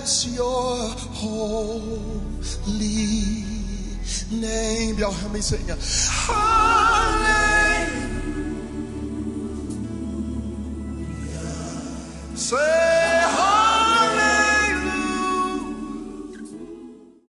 bless your holy name. Y'all help me sing. Hallelujah. Say